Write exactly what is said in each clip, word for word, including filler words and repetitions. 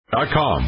dot com.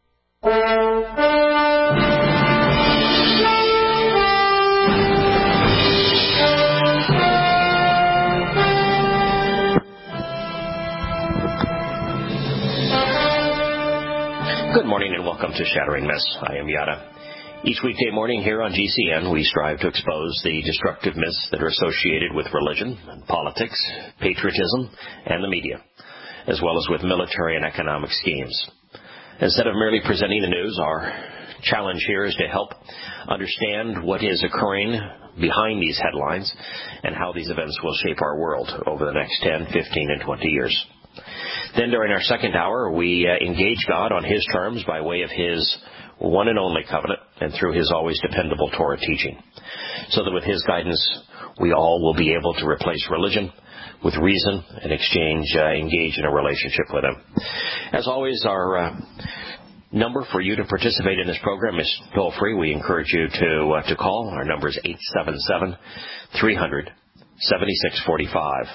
Good morning and welcome to Shattering Myths. I am Yada. Each weekday morning here on G C N, we strive to expose the destructive myths that are associated with religion, politics, patriotism, and the media, as well as with military and economic schemes. Instead of merely presenting the news, our challenge here is to help understand what is occurring behind these headlines and how these events will shape our world over the next ten, fifteen, and twenty years. Then during our second hour, we uh, engage God on His terms by way of His one and only covenant and through His always dependable Torah teaching, so that with His guidance, we all will be able to replace religion with reason and exchange, uh, engage in a relationship with Him. As always, our uh, number for you to participate in this program is toll-free. We encourage you to uh, to call. Our number is eight seven seven, three hundred, seventy-six forty-five.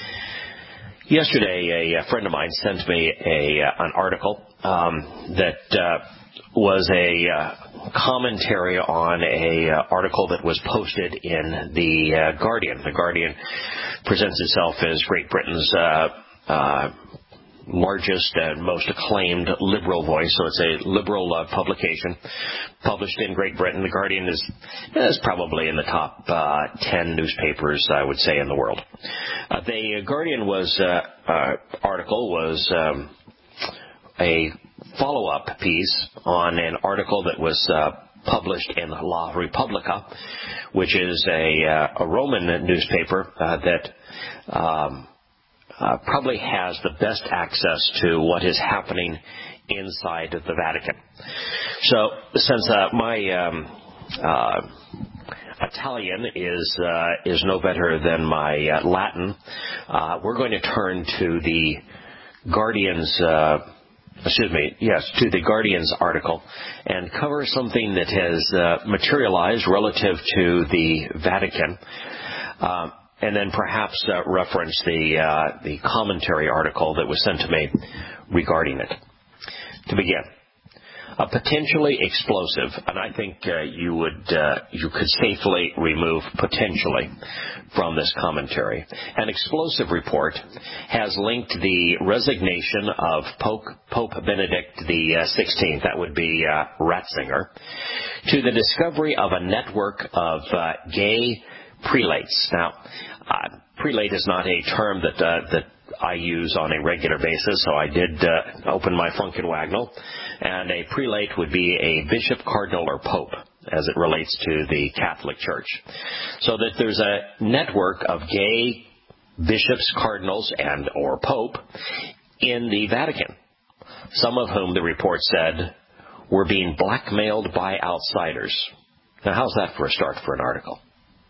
Yesterday, a, a friend of mine sent me a uh, an article um, that uh, was a uh, commentary on a uh, article that was posted in the uh, Guardian. The Guardian presents itself as Great Britain's uh, uh, largest and most acclaimed liberal voice, so it's a liberal uh, publication published in Great Britain. The Guardian is, is probably in the top uh, ten newspapers, I would say, in the world. Uh, the Guardian was uh, uh, article was um, a follow-up piece on an article that was uh, published in La Repubblica, which is a, uh, a Roman newspaper uh, that um, uh, probably has the best access to what is happening inside of the Vatican. So, since uh, my um, uh, Italian is uh, is no better than my uh, Latin, uh, we're going to turn to the Guardian's. Uh, Excuse me, yes, to the Guardian's article and cover something that has uh, materialized relative to the Vatican, uh, and then perhaps uh, reference the uh, the commentary article that was sent to me regarding it. To begin, a potentially explosive, and I think uh, you would uh, you could safely remove potentially from this commentary. An explosive report has linked the resignation of Pope, Pope Benedict the sixteenth, that would be uh, Ratzinger, to the discovery of a network of uh, gay prelates. Now, uh, prelate is not a term that uh, that I use on a regular basis, so I did uh, open my Funkin' Wagnall, and a prelate would be a bishop, cardinal, or pope, as it relates to the Catholic Church. So that there's a network of gay bishops, cardinals, and or pope in the Vatican, some of whom, the report said, were being blackmailed by outsiders. Now, how's that for a start for an article?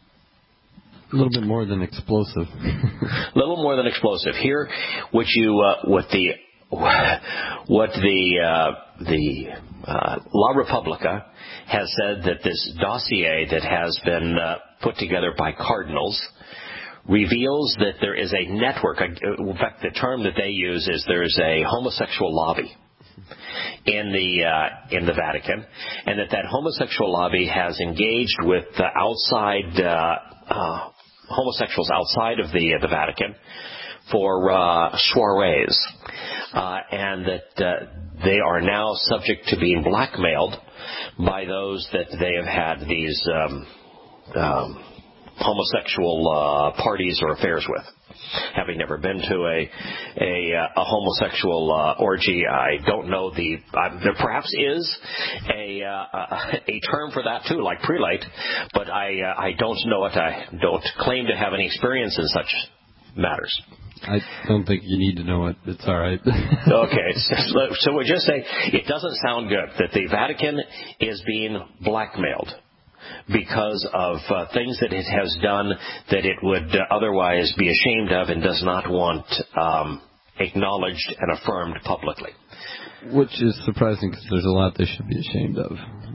A little bit more than explosive. A little more than explosive. Here, what you, uh, what the, what the, uh, the uh, La Repubblica has said that this dossier that has been uh, put together by cardinals reveals that there is a network. In fact, the term that they use is there's a homosexual lobby in the uh, in the Vatican, and that that homosexual lobby has engaged with uh, outside uh, uh, homosexuals outside of the uh, the Vatican for uh, soirees, uh, and that uh, they are now subject to being blackmailed by those that they have had these um, um, homosexual uh, parties or affairs with. Having never been to a a, a homosexual uh, orgy, I don't know the. Uh, there perhaps is a uh, a term for that too, like prelate, but I uh, I don't know it. I don't claim to have any experience in such matters. I don't think you need to know it. It's all right. Okay, so, so we're just saying it doesn't sound good that the Vatican is being blackmailed because of uh, things that it has done that it would uh, otherwise be ashamed of and does not want um, acknowledged and affirmed publicly. Which is surprising because there's a lot they should be ashamed of.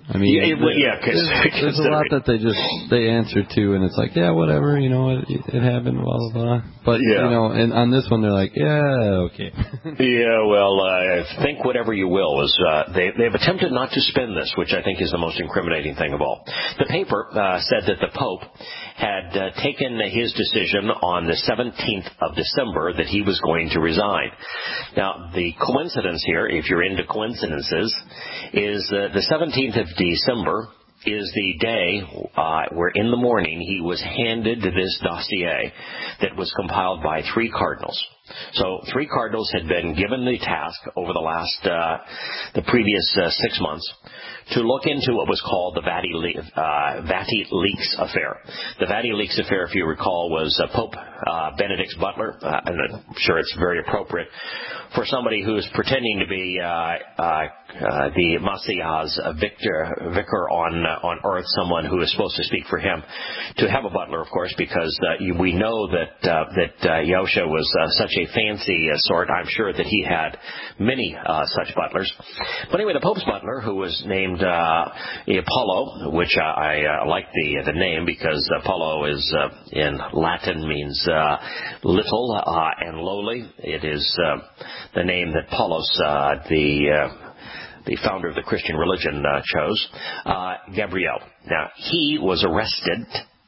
I mean, yeah, it, yeah cause, there's, there's a lot that they just they answer to, and it's like, yeah, whatever, you know, it, it happened, blah blah blah. But yeah. you know, and on this one, they're like, yeah, okay. yeah, well, uh, think whatever you will. Is uh, they they've attempted not to spin this, which I think is the most incriminating thing of all. The paper uh, said that the Pope had uh, taken his decision on the seventeenth of December that he was going to resign. Now, the coincidence here, if you're into coincidences, is uh, the seventeenth of December is the day uh, where in the morning he was handed this dossier that was compiled by three cardinals. So three cardinals had been given the task over the last, uh, the previous uh, six months to look into what was called the Vati, uh, Vati Leaks affair. The Vati Leaks affair, if you recall, was uh, Pope uh, Benedict's butler, uh, and I'm sure it's very appropriate for somebody who is pretending to be uh, uh, uh, the Messiah's uh, victor, vicar on uh, on earth, someone who is supposed to speak for him, to have a butler, of course, because uh, you, we know that uh, that uh, Yosha was uh, such a fancy uh, sort. I'm sure that he had many uh, such butlers. But anyway, the Pope's butler, who was named uh, Apollo, which uh, I uh, like the the name because Apollo is uh, in Latin means uh, little uh, and lowly. It is uh, the name that Paulos, uh, the uh, the founder of the Christian religion, uh, chose. Uh, Gabriel. Now, he was arrested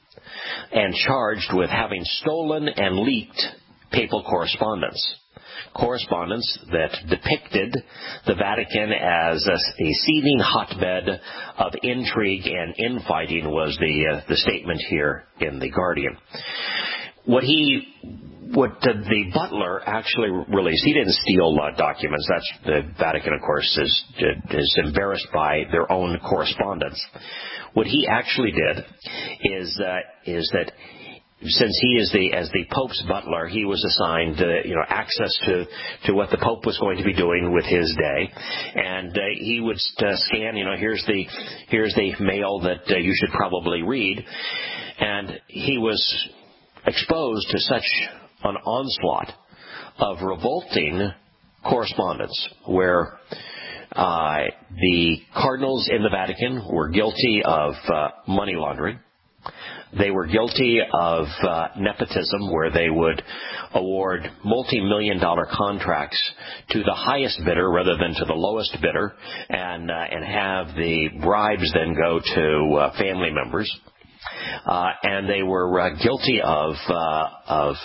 and charged with having stolen and leaked papal correspondence. Correspondence that depicted the Vatican as a, a seething hotbed of intrigue and infighting was the uh, the statement here in The Guardian. What he, what uh, the butler actually released, he didn't steal uh, documents. That's the Vatican, of course, is is embarrassed by their own correspondence. What he actually did is uh, is that. Since he is the, as the Pope's butler, he was assigned, uh, you know, access to, to what the Pope was going to be doing with his day. And, uh, he would uh, scan, you know, here's the, here's the mail that uh, you should probably read. And he was exposed to such an onslaught of revolting correspondence where, uh, the cardinals in the Vatican were guilty of, uh, money laundering. They were guilty of uh, nepotism, where they would award multi-million dollar contracts to the highest bidder rather than to the lowest bidder, and uh, and have the bribes then go to uh, family members. Uh, and they were uh, guilty of uh, of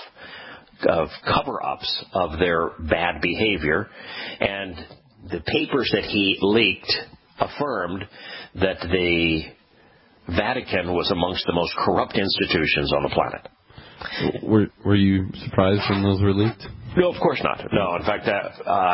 of cover-ups of their bad behavior, and the papers that he leaked affirmed that the Vatican was amongst the most corrupt institutions on the planet. Were Were you surprised when those were leaked? No, of course not. No, in fact, uh, uh,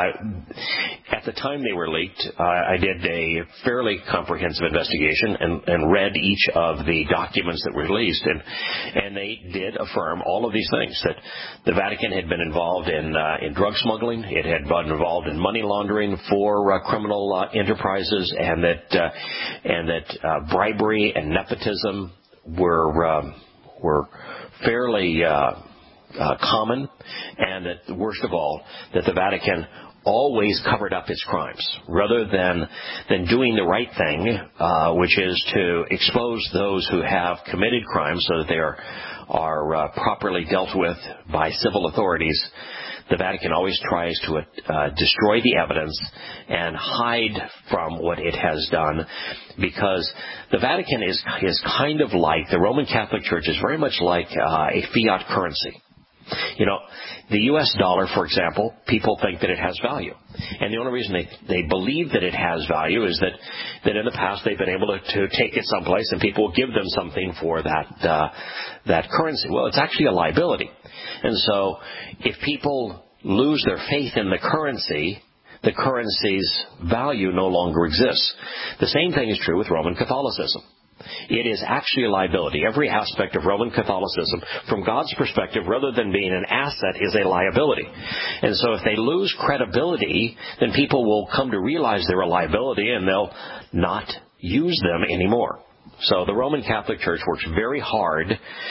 at the time they were leaked, uh, I did a fairly comprehensive investigation and, and read each of the documents that were released, and and they did affirm all of these things, that the Vatican had been involved in uh, in drug smuggling, it had been involved in money laundering for uh, criminal uh, enterprises, and that uh, and that uh, bribery and nepotism were um, were fairly uh, uh, common, and that, worst of all, that the Vatican always covered up its crimes rather than than doing the right thing, uh, which is to expose those who have committed crimes so that they are are uh, properly dealt with by civil authorities. The Vatican always tries to uh, destroy the evidence and hide from what it has done, because the Vatican is is kind of like, the Roman Catholic Church is very much like uh, a fiat currency. You know, the U S dollar, for example, people think that it has value. And the only reason they, they believe that it has value is that, that in the past they've been able to, to take it someplace and people will give them something for that, uh, that currency. Well, it's actually a liability. And so if people lose their faith in the currency, the currency's value no longer exists. The same thing is true with Roman Catholicism. It is actually a liability. Every aspect of Roman Catholicism, from God's perspective, rather than being an asset, is a liability. And so if they lose credibility, then people will come to realize they're a liability and they'll not use them anymore. So the Roman Catholic Church works very hard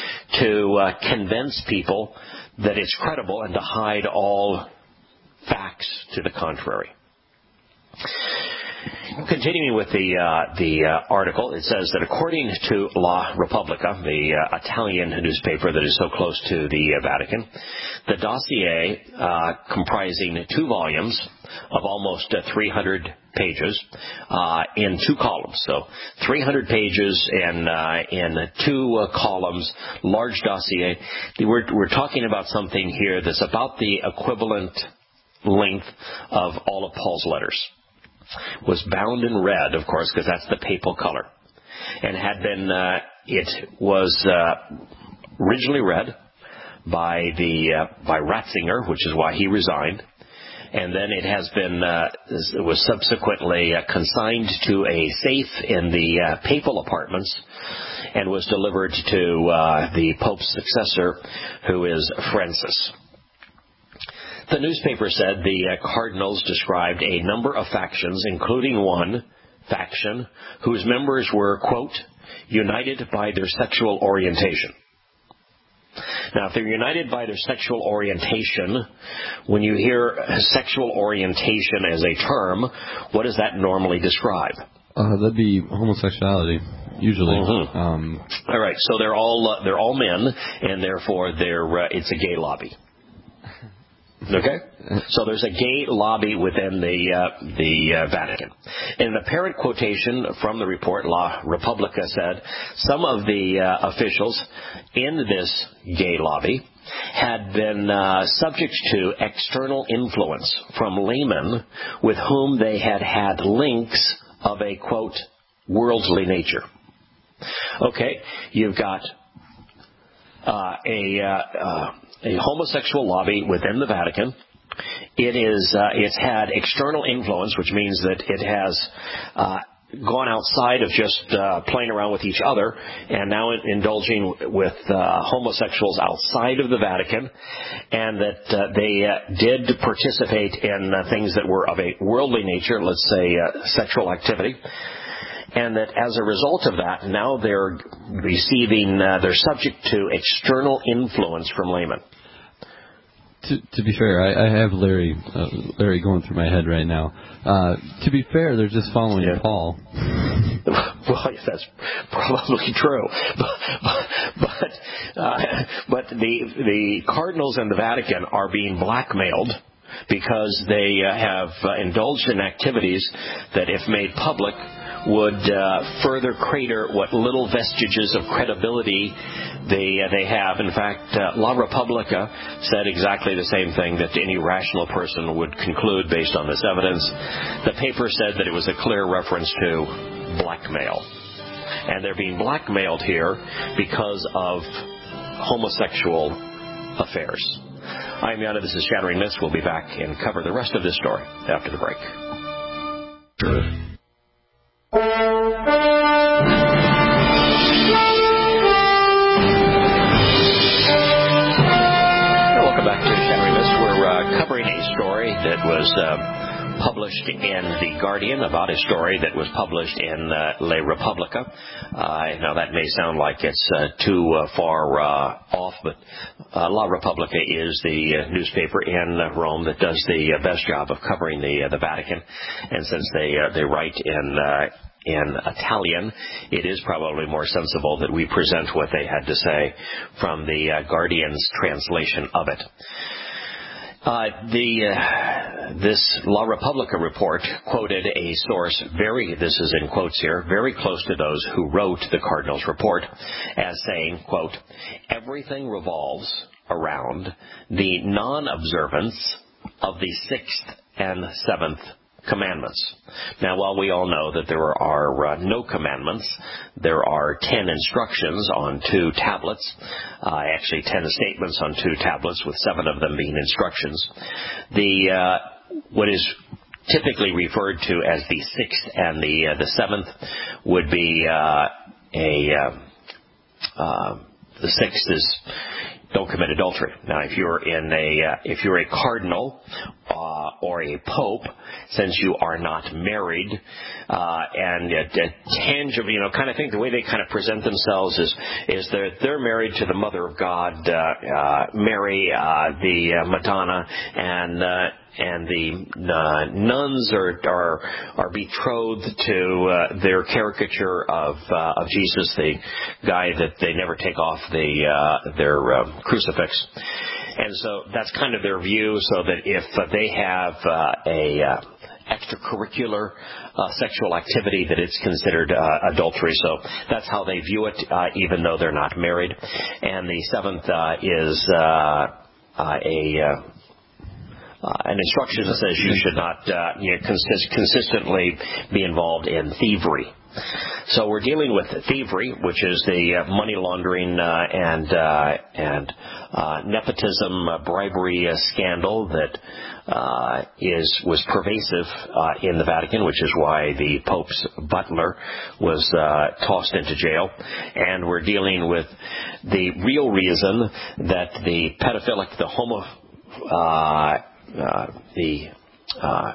to uh, convince people that it's credible and to hide all facts to the contrary. continuing with the uh, the uh, article, it says that according to La Repubblica, the uh, Italian newspaper that is so close to the uh, Vatican, the dossier, uh, comprising two volumes of almost uh, three hundred pages uh, in two columns. So three hundred pages in, uh, in two uh, columns, large dossier. We're, we're talking about something here that's about the equivalent length of all of Paul's letters. Was bound in red, of course, because that's the papal color. And had been, uh, it was uh, originally read by the uh, by Ratzinger, which is why he resigned. And then it has been, uh, it was subsequently uh, consigned to a safe in the uh, papal apartments and was delivered to uh, the Pope's successor, who is Francis. The newspaper said the uh, cardinals described a number of factions, including one faction whose members were, quote, united by their sexual orientation. Now, if they're united by their sexual orientation, when you hear sexual orientation as a term, what does that normally describe? Uh, that'd be homosexuality, usually. Mm-hmm. Um, all right, so they're all uh, they're all men, and therefore they're uh, it's a gay lobby. Okay? So there's a gay lobby within the uh, the uh, Vatican. In an apparent quotation from the report, La Repubblica said, some of the uh, officials in this gay lobby had been uh, subject to external influence from laymen with whom they had had links of a, quote, worldly nature. Okay, you've got uh, a... Uh, uh, a homosexual lobby within the Vatican. It is, uh, it's had external influence, which means that it has uh, gone outside of just uh, playing around with each other and now indulging with uh, homosexuals outside of the Vatican, and that uh, they uh, did participate in uh, things that were of a worldly nature, let's say uh, sexual activity. And that as a result of that, now they're receiving, uh, they're subject to external influence from laymen. To, to be fair, I, I have Larry uh, Larry going through my head right now. Uh, to be fair, they're just following yeah. Paul. Well, yes, that's probably true. But, but, uh, but the, the cardinals in the Vatican are being blackmailed because they uh, have uh, indulged in activities that, if made public, would uh, further crater what little vestiges of credibility they uh, they have. In fact, uh, La Repubblica said exactly the same thing that any rational person would conclude based on this evidence. The paper said that it was a clear reference to blackmail. And they're being blackmailed here because of homosexual affairs. I'm Yana, this is Shattering Myths. We'll be back and cover the rest of this story after the break. Sure. Welcome back to Shattering Myths. We're uh, covering a story that was uh, published in The Guardian about a story that was published in uh, La Repubblica. Uh, now, that may sound like it's uh, too uh, far uh, off, but uh, La Repubblica is the uh, newspaper in uh, Rome that does the uh, best job of covering the uh, the Vatican. And since they uh, they write in uh, in Italian, it is probably more sensible that we present what they had to say from the uh, Guardian's translation of it. Uh, the uh, this La Repubblica report quoted a source very, this is in quotes here, very close to those who wrote the Cardinals' report, as saying, quote, everything revolves around the non-observance of the sixth and seventh commandments. Now, while we all know that there are uh, no commandments, there are ten instructions on two tablets, uh, actually ten statements on two tablets, with seven of them being instructions. The uh, what is typically referred to as the sixth and the uh, the seventh would be uh, a uh, uh, the sixth is don't commit adultery. Now, if you're in a uh, if you're a cardinal uh, or a pope, since you are not married, uh, and uh, tangible, you know, kind of think the way they kind of present themselves is is they're they're married to the Mother of God, uh, uh, Mary, uh, the uh, Madonna, and uh, and the uh, nuns are are are betrothed to uh, their caricature of uh, of Jesus, the guy that they never take off the uh, their uh, crucifix. And so that's kind of their view, so that if uh, they have uh, a uh, extracurricular uh, sexual activity, that it's considered uh, adultery. So that's how they view it, uh, even though they're not married. And the seventh uh, is uh, uh, a uh, uh, an instruction that says you should not uh, you know, consist- consistently be involved in thievery. So we're dealing with thievery, which is the uh, money laundering uh, and uh, and uh, nepotism, uh, bribery uh, scandal that uh, is was pervasive uh, in the Vatican, which is why the Pope's butler was uh, tossed into jail. And we're dealing with the real reason that the pedophilic, the homo, uh, uh, the uh,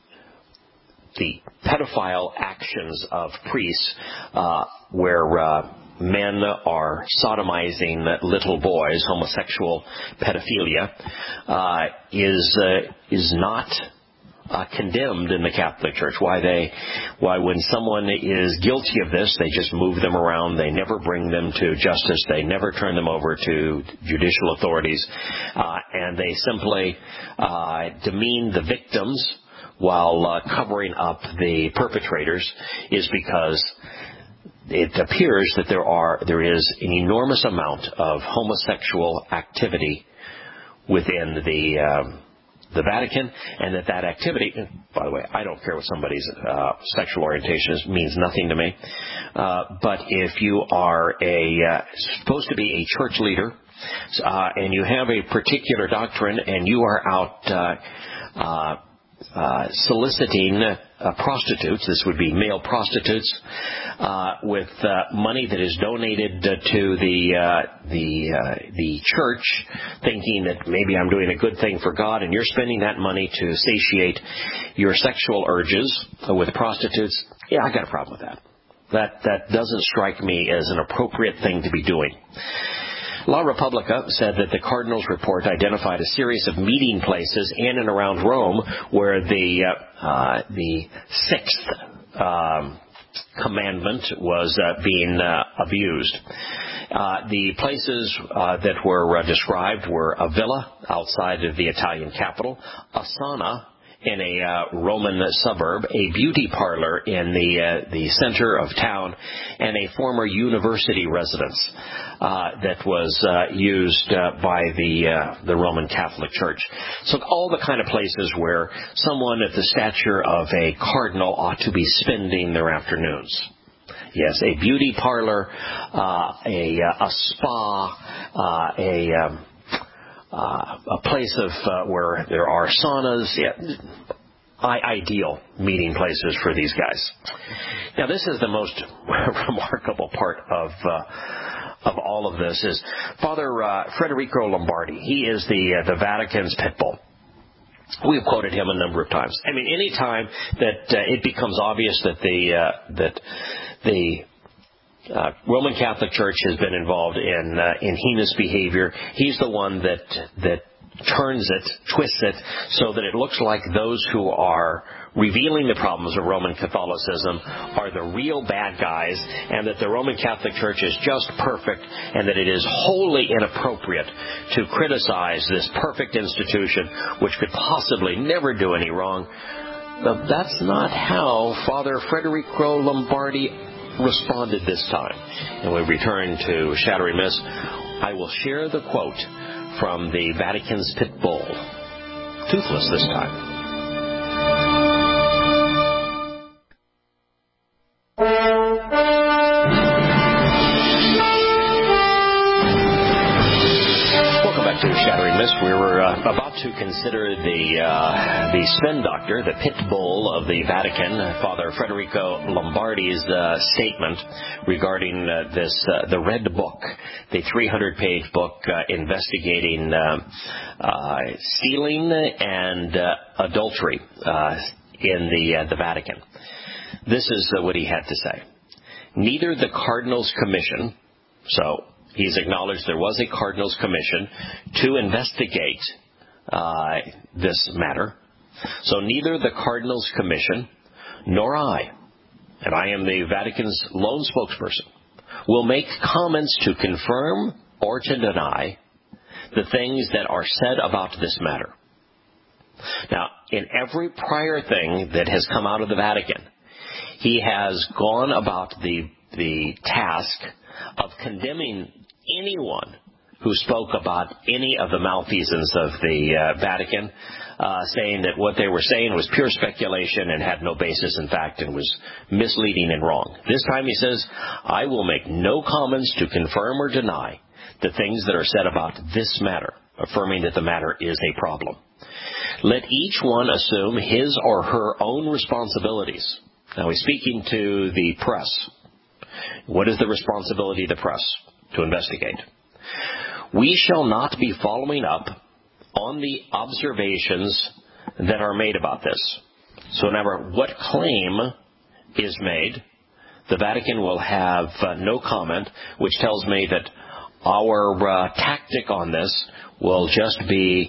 the pedophile actions of priests, uh, where uh, men are sodomizing little boys, homosexual pedophilia, uh, is uh, is not uh, condemned in the Catholic Church. Why they, why when someone is guilty of this, they just move them around. They never bring them to justice. They never turn them over to judicial authorities, uh, and they simply uh, demean the victims while uh, covering up the perpetrators, is because it appears that there are there is an enormous amount of homosexual activity within the uh, the Vatican, and that that activity, by the way, I don't care what somebody's uh, sexual orientation is, means nothing to me. Uh, but if you are a uh, supposed to be a church leader, uh, and you have a particular doctrine, and you are out uh, uh, Uh, soliciting uh, prostitutes, this would be male prostitutes, uh, with uh, money that is donated uh, to the uh, the uh, the church, thinking that maybe I'm doing a good thing for God, and you're spending that money to satiate your sexual urges uh, with prostitutes. Yeah, I got a problem with that. That that doesn't strike me as an appropriate thing to be doing. La Repubblica said that the Cardinals' report identified a series of meeting places in and around Rome where the uh, uh, the sixth um, commandment was uh, being uh, abused. Uh, the places uh, that were uh, described were a villa outside of the Italian capital, a sauna in a uh, Roman suburb, a beauty parlor in the uh, the center of town, and a former university residence uh, that was uh, used uh, by the uh, the Roman Catholic Church. So all the kind of places where someone at the stature of a cardinal ought to be spending their afternoons. Yes, a beauty parlor, uh, a a spa, uh, a um, Uh, a place of uh, where there are saunas, yeah, I, ideal meeting places for these guys. Now, this is the most remarkable part of uh, of all of this is Father uh, Federico Lombardi. He is the uh, the Vatican's pit bull. We've quoted him a number of times. I mean, any time that uh, it becomes obvious that the uh, that the Uh, Roman Catholic Church has been involved in uh, in heinous behavior, he's the one that that turns it, twists it, so that it looks like those who are revealing the problems of Roman Catholicism are the real bad guys, and that the Roman Catholic Church is just perfect, and that it is wholly inappropriate to criticize this perfect institution, which could possibly never do any wrong. But that's not how Father Federico Lombardi responded this time. And we return to Shattering Myths. I will share the quote from the Vatican's pit bull. Toothless this time. To Shattering Myths, we were uh, about to consider the uh, the spin doctor, the pit bull of the Vatican, Father Federico Lombardi's uh, statement regarding uh, this uh, the Red Book, the three hundred page book uh, investigating uh, uh, stealing and uh, adultery uh, in the uh, the Vatican. This is uh, what he had to say. Neither the Cardinals' Commission, so he's acknowledged there was a Cardinals' Commission to investigate uh, this matter, So neither the Cardinals Commission nor I, and I am the Vatican's lone spokesperson, will make comments to confirm or to deny the things that are said about this matter. Now, in every prior thing that has come out of the Vatican, he has gone about the the task of condemning anyone who spoke about any of the malfeasance of the uh, Vatican, uh, saying that what they were saying was pure speculation and had no basis in fact and was misleading and wrong. This time he says, I will make no comments to confirm or deny the things that are said about this matter, affirming that the matter is a problem. Let each one assume his or her own responsibilities. Now he's speaking to the press. What is the responsibility of the press? To investigate. We shall not be following up on the observations that are made about this. So no matter what claim is made, the Vatican will have uh, no comment, which tells me that our uh, tactic on this will just be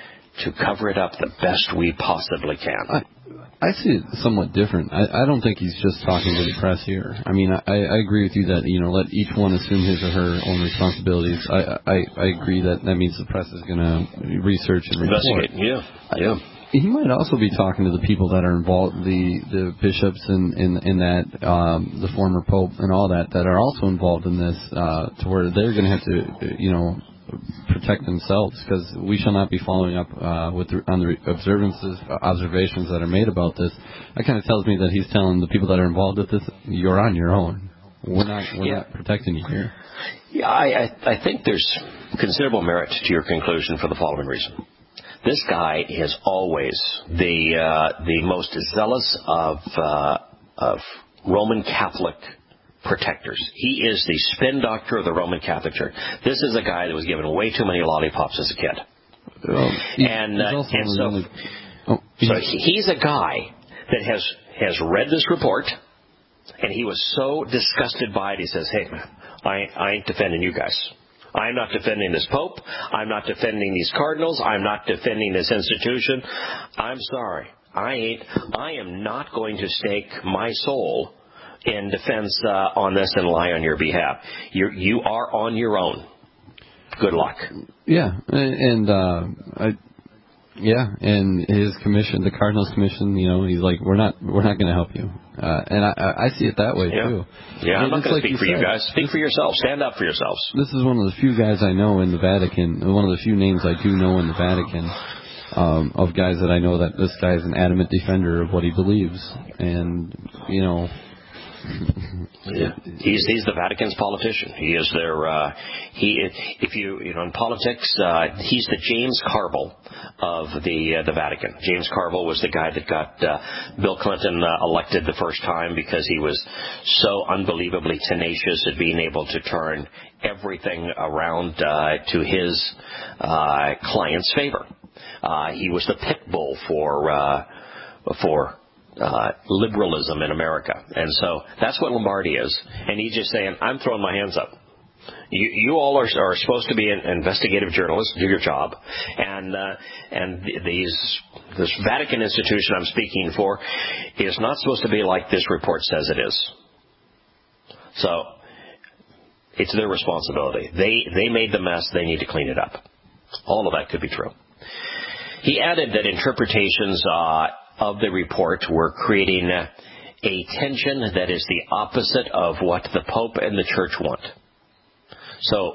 to cover it up the best we possibly can. I, I see it somewhat different. I, I don't think he's just talking to the press here. I mean, I, I agree with you that, you know, let each one assume his or her own responsibilities. I I, I agree that that means the press is going to research and report. Investigate, yeah, yeah. He might also be talking to the people that are involved, the, the bishops in, in, in that, um, the former pope and all that, that are also involved in this, uh, to where they're going to have to, you know, protect themselves, because we shall not be following up uh, with the, on the observances, observations that are made about this. That kind of tells me that he's telling the people that are involved with this, you're on your own. We're not, we're yeah. not protecting you here. Yeah, I, I, I think there's considerable merit to your conclusion for the following reason. This guy is always the uh, the most zealous of uh, of Roman Catholic protectors. He is the spin doctor of the Roman Catholic Church. This is a guy that was given way too many lollipops as a kid. Well, he, and uh, and so, really, oh, so he's a guy that has, has read this report, and he was so disgusted by it, he says, hey, man, I, I ain't defending you guys. I'm not defending this pope. I'm not defending these cardinals. I'm not defending this institution. I'm sorry. I ain't. I am not going to stake my soul in defense uh, on this and lie on your behalf. You you are on your own. Good luck. Yeah, and uh, I, yeah, and his commission, the Cardinals Commission, you know, he's like, we're not we're not going to help you, uh, and I, I see it that way yeah. too. Yeah, I'm and not going like to speak for you you guys. Speak for yourselves. Stand up for yourselves. This is one of the few guys I know in the Vatican. One of the few names I do know in the Vatican. Um, of guys that I know that this guy is an adamant defender of what he believes, and you know, yeah. he's he's the Vatican's politician. He is their uh, he if you you know in politics uh, he's the James Carville of the uh, the Vatican. James Carville was the guy that got uh, Bill Clinton uh, elected the first time because he was so unbelievably tenacious at being able to turn everything around uh, to his uh, client's favor. Uh, he was the pit bull for uh, for uh, liberalism in America, and so that's what Lombardi is. And he's just saying, "I'm throwing my hands up. You, you all are, are supposed to be an investigative journalist, do your job, and uh, and these this Vatican institution I'm speaking for is not supposed to be like this report says it is. So it's their responsibility. They they made the mess. They need to clean it up. All of that could be true." He added that interpretations uh, of the report were creating a, a tension that is the opposite of what the Pope and the Church want. So,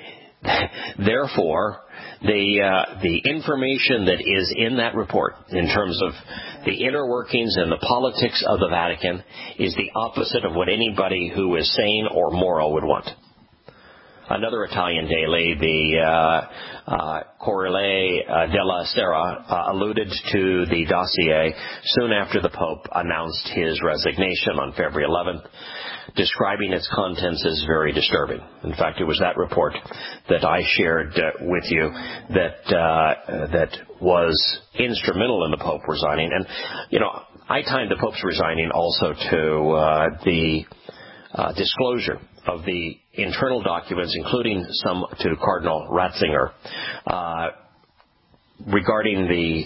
therefore, the uh, the information that is in that report, in terms of the inner workings and the politics of the Vatican, is the opposite of what anybody who is sane or moral would want. Another Italian daily, the uh, uh, Corriere uh, della Sera, uh, alluded to the dossier soon after the Pope announced his resignation on February eleventh, describing its contents as very disturbing. In fact, it was that report that I shared uh, with you that uh, that was instrumental in the Pope resigning. And, you know, I timed the Pope's resigning also to uh, the uh, disclosure of the internal documents, including some to Cardinal Ratzinger, uh, regarding the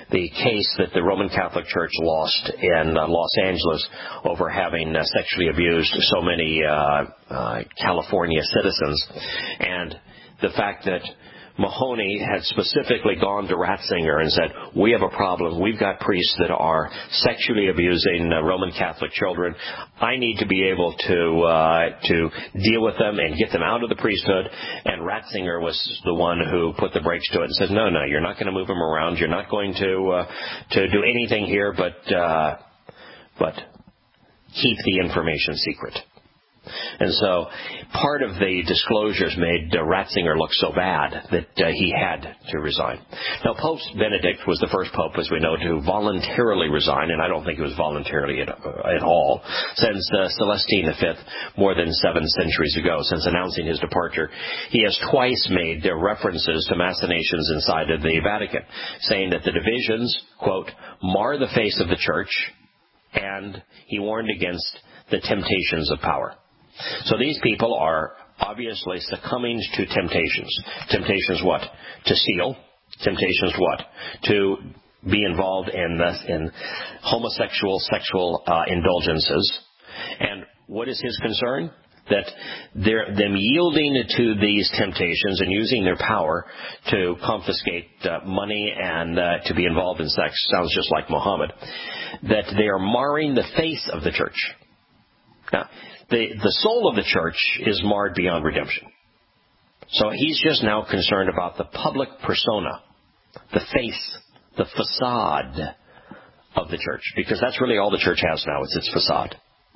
the case that the Roman Catholic Church lost in uh, Los Angeles over having uh, sexually abused so many uh, uh, California citizens, and the fact that Mahoney had specifically gone to Ratzinger and said, we have a problem. We've got priests that are sexually abusing uh, Roman Catholic children. I need to be able to uh, to deal with them and get them out of the priesthood. And Ratzinger was the one who put the brakes to it and said, no, no, you're not going to move them around. You're not going to uh, to do anything here but uh, but keep the information secret. And so part of the disclosures made uh, Ratzinger look so bad that uh, he had to resign. Now, Pope Benedict was the first pope, as we know, to voluntarily resign, and I don't think it was voluntarily at, uh, at all, since uh, Celestine the Fifth, more than seven centuries ago, since announcing his departure. He has twice made uh, references to machinations inside of the Vatican, saying that the divisions, quote, mar the face of the Church, and he warned against the temptations of power. So these people are obviously succumbing to temptations. Temptations what? To steal. Temptations what? To be involved in the, in homosexual sexual uh, indulgences. And what is his concern? That they're, them yielding to these temptations and using their power to confiscate uh, money and uh, to be involved in sex, sounds just like Muhammad, that they are marring the face of the Church. Now, the, the soul of the Church is marred beyond redemption. So he's just now concerned about the public persona, the face, the facade of the Church, because that's really all the Church has now. It's its facade.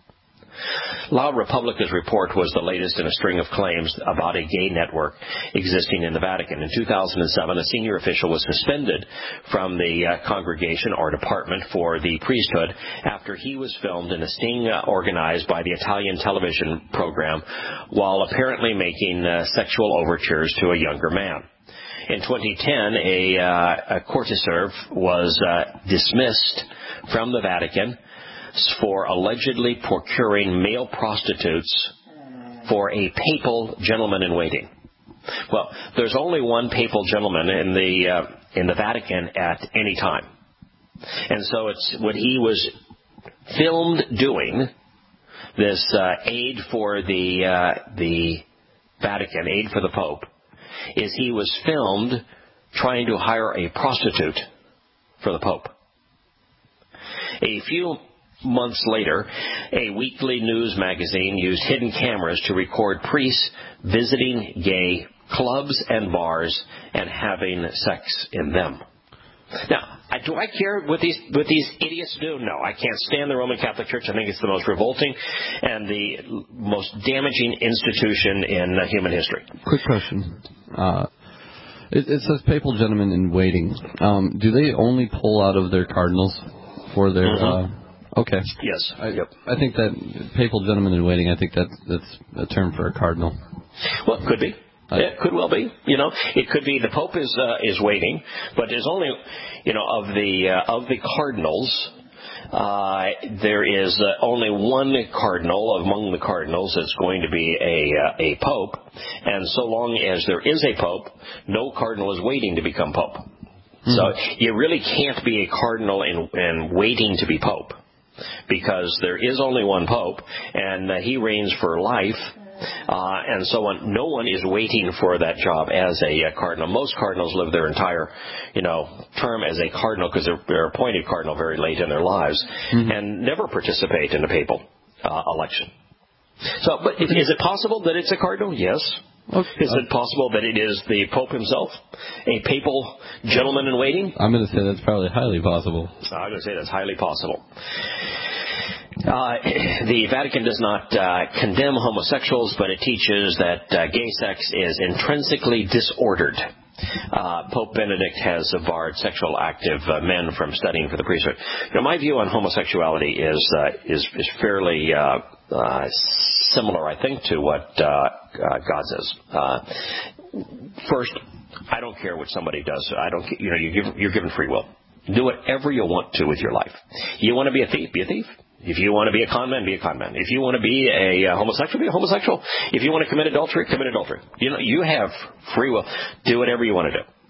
La Repubblica's report was the latest in a string of claims about a gay network existing in the Vatican. In two thousand seven, a senior official was suspended from the uh, congregation or department for the priesthood after he was filmed in a sting uh, organized by the Italian television program while apparently making uh, sexual overtures to a younger man. In twenty ten, a, uh, a courtiser was uh, dismissed from the Vatican for allegedly procuring male prostitutes for a papal gentleman-in-waiting. Well, there's only one papal gentleman in the uh, in the Vatican at any time, and so it's what he was filmed doing. This uh, aid for the uh, the Vatican, aid for the Pope, is he was filmed trying to hire a prostitute for the Pope. A few months later, a weekly news magazine used hidden cameras to record priests visiting gay clubs and bars and having sex in them. Now, do I care what these what these idiots do? No, I can't stand the Roman Catholic Church. I think it's the most revolting and the most damaging institution in uh, human history. Quick question. Uh, it, it says papal gentlemen in waiting. Um, do they only pull out of their cardinals for their... Mm-hmm. Uh, Okay. Yes. I, yep. I think that papal gentleman in waiting, I think that that's a term for a cardinal. Well, it could be. I, it could well be. You know, it could be the Pope is uh, is waiting, but there's only, you know, of the uh, of the cardinals, uh, there is uh, only one cardinal among the cardinals that's going to be a uh, a pope, and so long as there is a pope, no cardinal is waiting to become pope. Mm-hmm. So you really can't be a cardinal in, in waiting to be pope, because there is only one pope, and uh, he reigns for life, uh, and so on. No one is waiting for that job as a uh, cardinal. Most cardinals live their entire, you know, term as a cardinal because they're, they're appointed cardinal very late in their lives, mm-hmm. and never participate in a papal uh, election. So, but is it possible that it's a cardinal? Yes. Okay. Is it possible that it is the Pope himself, a papal gentleman in waiting? I'm going to say that's probably highly possible. I'm going to say that's highly possible. Uh, the Vatican does not uh, condemn homosexuals, but it teaches that uh, gay sex is intrinsically disordered. Uh, Pope Benedict has barred sexual active uh, men from studying for the priesthood. You know, my view on homosexuality is uh, is, is fairly uh, uh, similar, I think, to what uh, uh, God says. Uh, first, I don't care what somebody does. I don't. You know, you give, you're given free will. Do whatever you want to with your life. You want to be a thief, be a thief. If you want to be a con man, be a con man. If you want to be a uh, homosexual, be a homosexual. If you want to commit adultery, commit adultery. You know, you have free will. Do whatever you want to do.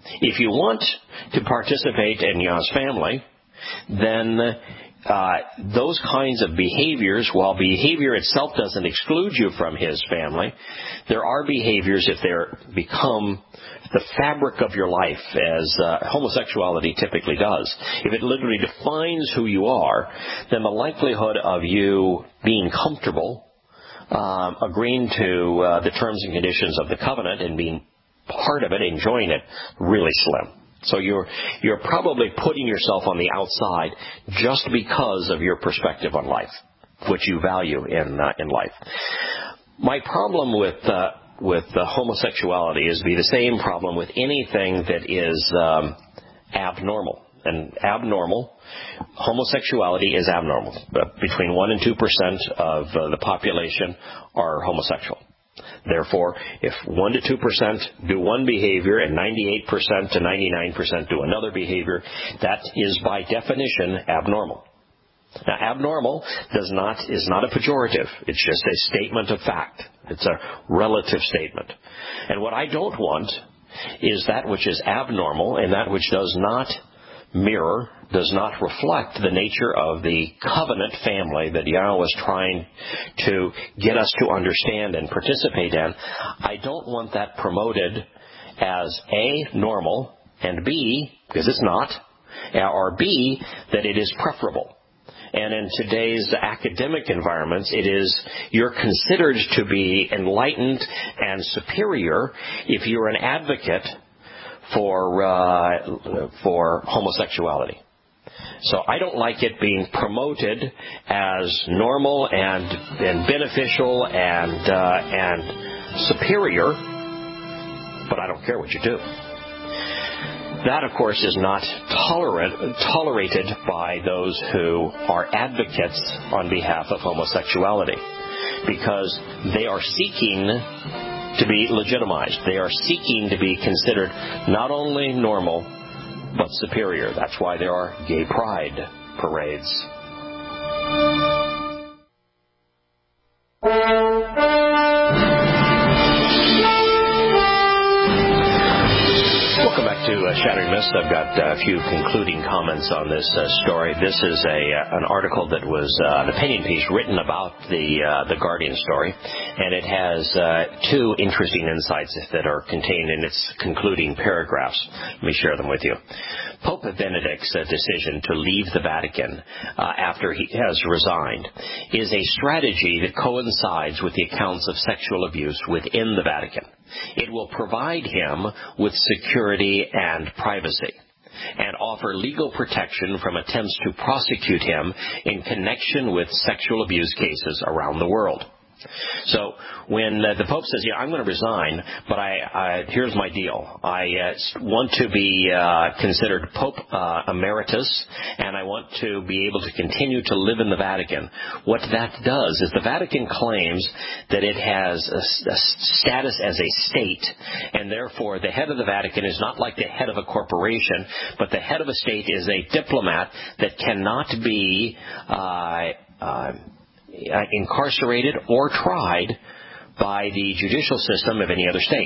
if you want to participate in Yah's family, then uh, those kinds of behaviors, while behavior itself doesn't exclude you from his family, there are behaviors, if they become the fabric of your life, as uh, homosexuality typically does, if it literally defines who you are, then the likelihood of you being comfortable, um, agreeing to uh, the terms and conditions of the covenant and being part of it, enjoying it, really slim. So you're you're probably putting yourself on the outside just because of your perspective on life, which you value in uh, in life. My problem with uh, with uh, homosexuality is to be the same problem with anything that is um, abnormal. And abnormal, homosexuality is abnormal. But between one and two percent of uh, the population are homosexual. Therefore, if one to two percent do one behavior and ninety-eight percent to ninety-nine percent do another behavior, that is by definition abnormal. Now, abnormal does not is not a pejorative. It's just a statement of fact. It's a relative statement. And what I don't want is that which is abnormal and that which does not mirror, does not reflect the nature of the covenant family that Yahweh was trying to get us to understand and participate in. I don't want that promoted as A, normal, and B, because it's not, or B, that it is preferable. And in today's academic environments, it is, you're considered to be enlightened and superior if you're an advocate for uh, for homosexuality. So I don't like it being promoted as normal and and beneficial and uh, and superior, but I don't care what you do. That, of course, is not tolerant, tolerated by those who are advocates on behalf of homosexuality, because they are seeking to be legitimized. They are seeking to be considered not only normal, but superior. That's why there are gay pride parades. Welcome back to uh, Shattering Myths. I've got uh, a few concluding comments on this uh, story. This is a uh, an article that was uh, an opinion piece written about the uh, the Guardian story, and it has uh, two interesting insights that are contained in its concluding paragraphs. Let me share them with you. Pope Benedict's uh, decision to leave the Vatican uh, after he has resigned is a strategy that coincides with the accounts of sexual abuse within the Vatican. It will provide him with security and privacy and offer legal protection from attempts to prosecute him in connection with sexual abuse cases around the world. So when uh, the Pope says, yeah, I'm going to resign, but I, I here's my deal. I uh, want to be uh, considered Pope uh, Emeritus, and I want to be able to continue to live in the Vatican. What that does is the Vatican claims that it has a, a status as a state, and therefore the head of the Vatican is not like the head of a corporation, but the head of a state is a diplomat that cannot be uh, uh Uh, incarcerated or tried by the judicial system of any other state.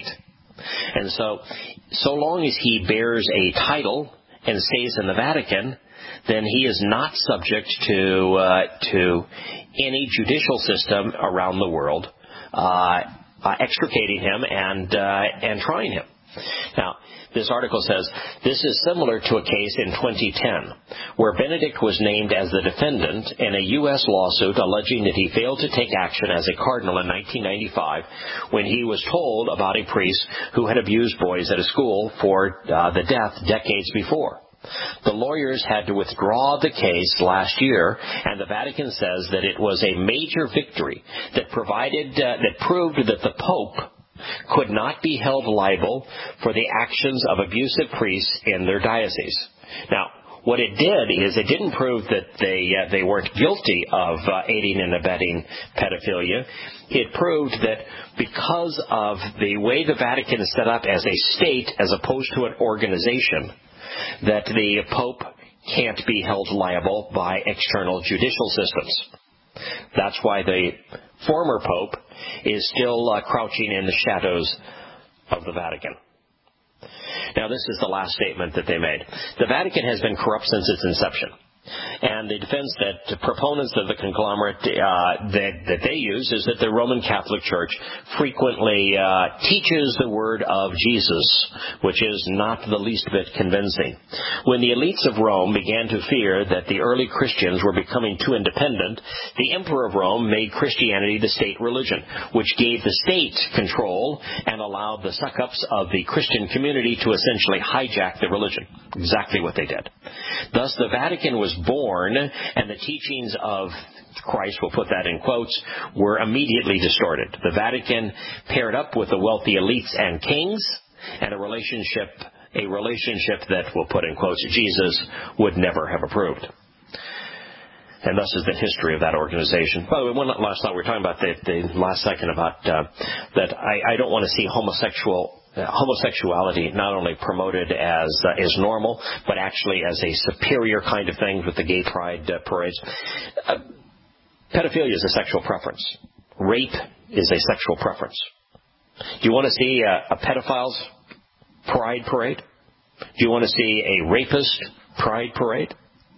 And so, so long as he bears a title and stays in the Vatican, then he is not subject to uh, to any judicial system around the world uh, uh, extricating him and uh, and trying him. Now, this article says, this is similar to a case in twenty ten, where Benedict was named as the defendant in a U S lawsuit alleging that he failed to take action as a cardinal in nineteen ninety-five when he was told about a priest who had abused boys at a school for uh, the death decades before. The lawyers had to withdraw the case last year, and the Vatican says that it was a major victory that provided uh, that proved that the Pope could not be held liable for the actions of abusive priests in their diocese. Now, what it did is it didn't prove that they uh, they weren't guilty of uh, aiding and abetting pedophilia. It proved that because of the way the Vatican is set up as a state as opposed to an organization, that the Pope can't be held liable by external judicial systems. That's why the former Pope is still uh, crouching in the shadows of the Vatican. Now, this is the last statement that they made. The Vatican has been corrupt since its inception. And the defense that proponents of the conglomerate uh, that, that they use is that the Roman Catholic Church frequently uh, teaches the word of Jesus, which is not the least bit convincing. When the elites of Rome began to fear that the early Christians were becoming too independent, the Emperor of Rome made Christianity the state religion, which gave the state control and allowed the suck-ups of the Christian community to essentially hijack the religion. Exactly what they did. Thus, the Vatican was born, and the teachings of Christ, we'll put that in quotes, were immediately distorted. The Vatican paired up with the wealthy elites and kings, and a relationship, a relationship that, we'll put in quotes, Jesus would never have approved. And thus is the history of that organization. By the way, one last thought, we were talking about the, the last second about uh, that I, I don't want to see homosexual Uh, homosexuality not only promoted as uh, as normal, but actually as a superior kind of thing with the gay pride uh, parades. Uh, pedophilia is a sexual preference. Rape is a sexual preference. Do you want to see uh, a pedophile's pride parade? Do you want to see a rapist pride parade?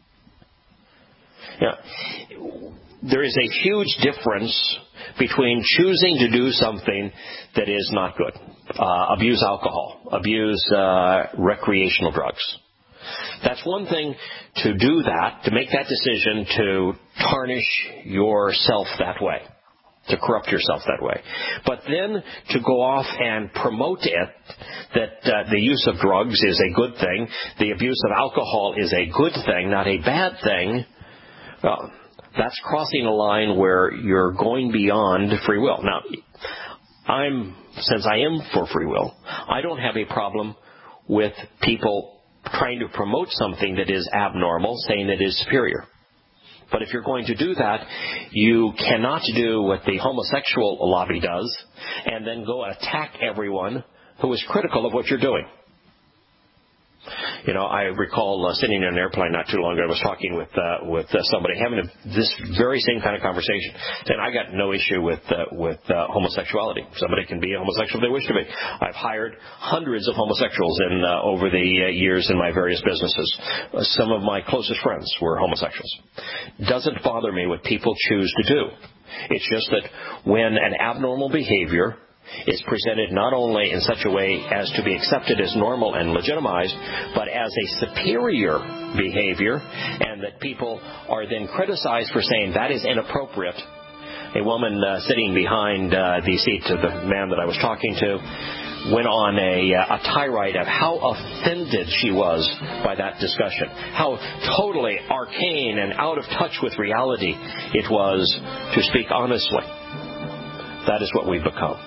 Yeah. There is a huge difference between choosing to do something that is not good. Uh, abuse alcohol, abuse uh, recreational drugs. That's one thing to do that, to make that decision to tarnish yourself that way, to corrupt yourself that way. But then to go off and promote it, that uh, the use of drugs is a good thing, the abuse of alcohol is a good thing, not a bad thing, well, that's crossing a line where you're going beyond free will. Now, I'm, since I am for free will, I don't have a problem with people trying to promote something that is abnormal, saying it is superior. But if you're going to do that, you cannot do what the homosexual lobby does and then go attack everyone who is critical of what you're doing. You know, I recall uh, sitting in an airplane not too long ago. I was talking with uh, with uh, somebody having a, this very same kind of conversation. And I got no issue with uh, with uh, homosexuality. Somebody can be a homosexual if they wish to be. I've hired hundreds of homosexuals in uh, over the uh, years in my various businesses. Uh, some of my closest friends were homosexuals. Doesn't bother me what people choose to do. It's just that when an abnormal behavior is presented not only in such a way as to be accepted as normal and legitimized, but as a superior behavior, and that people are then criticized for saying that is inappropriate. A woman uh, sitting behind uh, the seat of the man that I was talking to went on a, uh, a tirade of how offended she was by that discussion, how totally arcane and out of touch with reality it was to speak honestly. That is what we've become.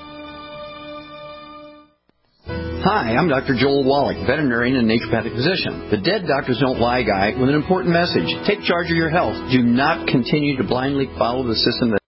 Hi, I'm Doctor Joel Wallach, veterinarian and naturopathic physician. The Dead Doctors Don't Lie guy with an important message. Take charge of your health. Do not continue to blindly follow the system that